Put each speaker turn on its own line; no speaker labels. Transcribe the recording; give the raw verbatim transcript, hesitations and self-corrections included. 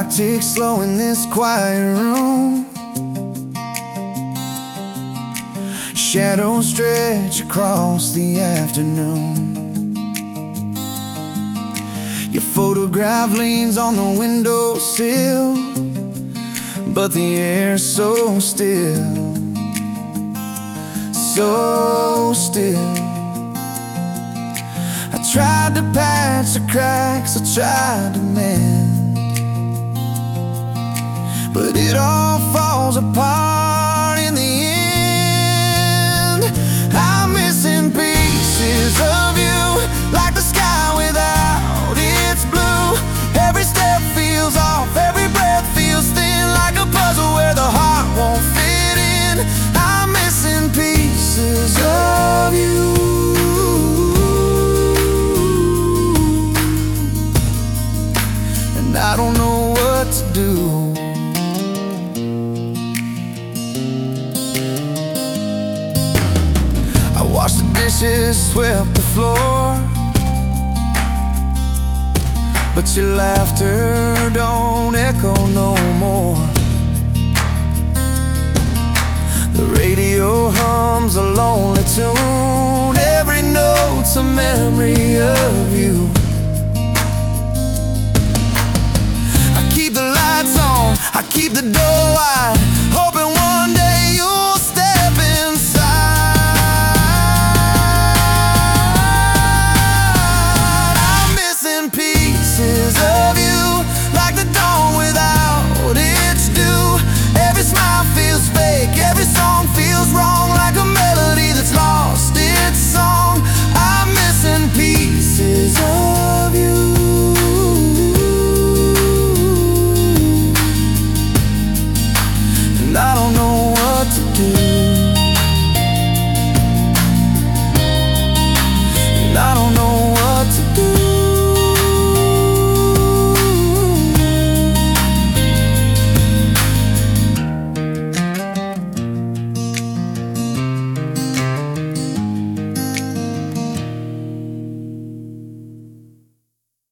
ticks slow in this quiet room. Shadows stretch across the afternoon. Your photograph leans on the windowsill, but the air's so still, so still. I tried to patch the cracks, I tried to mend, but it all falls apart in the end. I'm missing pieces of you, like the sky without its blue. Every step feels off, every breath feels thin, like a puzzle where the heart won't fit in. I'm missing pieces of you, and I don't know what to do. I washed the dishes, swept the floor, but your laughter don't echo no more. The radio hums a lonely tune, every note's a memory of you.